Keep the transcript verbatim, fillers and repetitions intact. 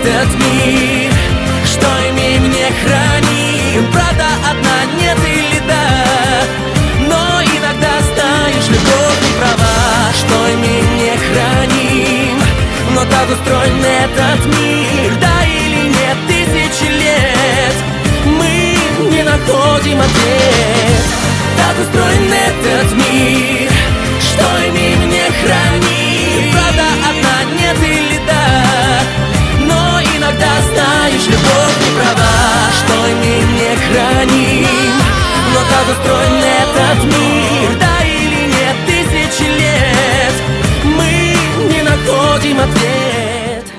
этот мир. Что имеем, не храним, правда одна, нет или да. Но иногда знаешь, любовь не права. Что имеем, не храним, но так устроен этот мир. Да или нет, тысячи лет мы не находим ответ.